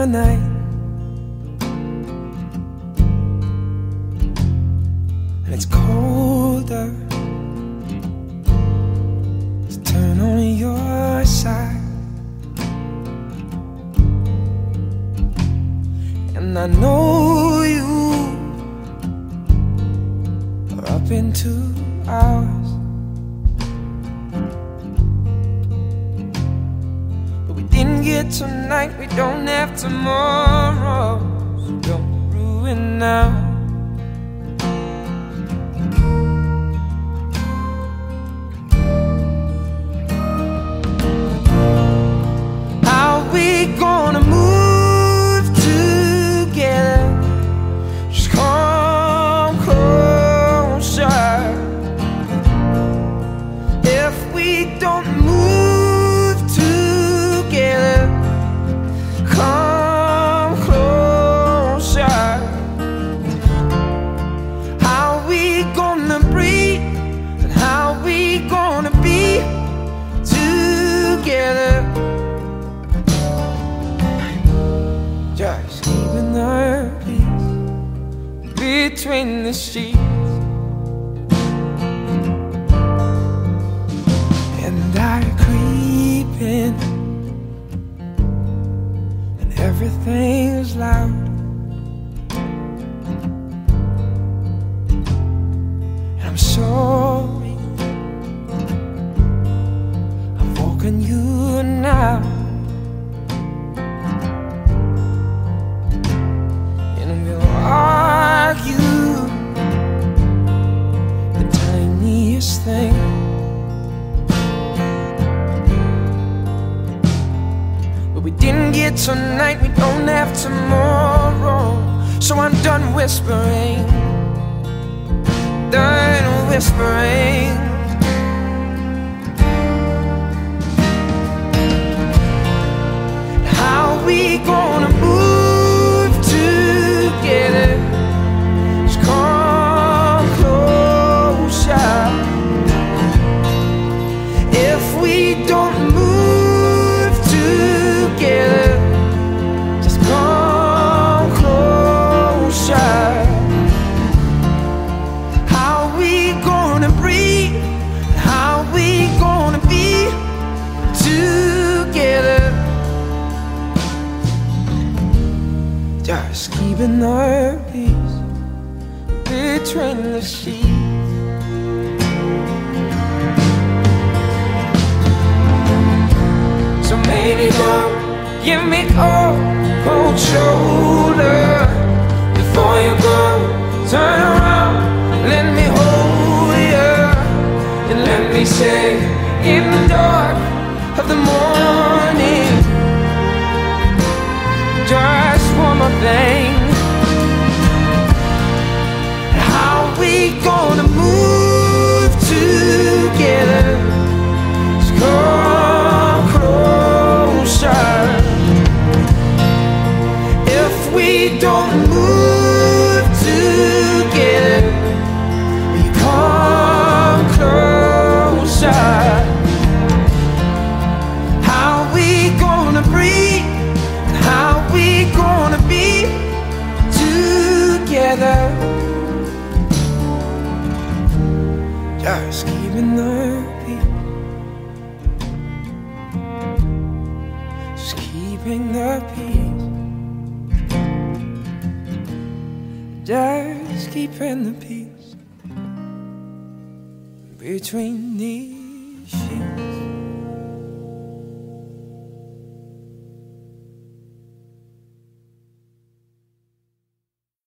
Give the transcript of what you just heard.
the night, and it's colder. Let's turn on your side, and I know you are up in 2 hours. Didn't get tonight, we don't have tomorrow, so don't ruin now. How we gonna move together? Just come closer. If we don't move together, come closer. How we gonna breathe, and how we gonna be together? Just keeping our peace between the sheets, and I creep in, everything's loud, and I'm sorry I've woken you now, and we'll argue the tiniest thing. We didn't get tonight, we don't have tomorrow, so I'm done whispering, done whispering. How we gonna move together? Just come closer. If we don't move together, just come closer. How we gonna breathe? How we gonna be together? Just keeping our peace between the sheets. So maybe don't give me a cold shoulder before you go. Turn around, let me hold you, and let me say, in the dark of the morning, just one more thing. How we gonna move together? Just come closer. If we don't move together, you come closer. How we gonna breathe? How we gonna be together? Just keeping the peace, just keeping the peace, just keeping the peace between these sheets.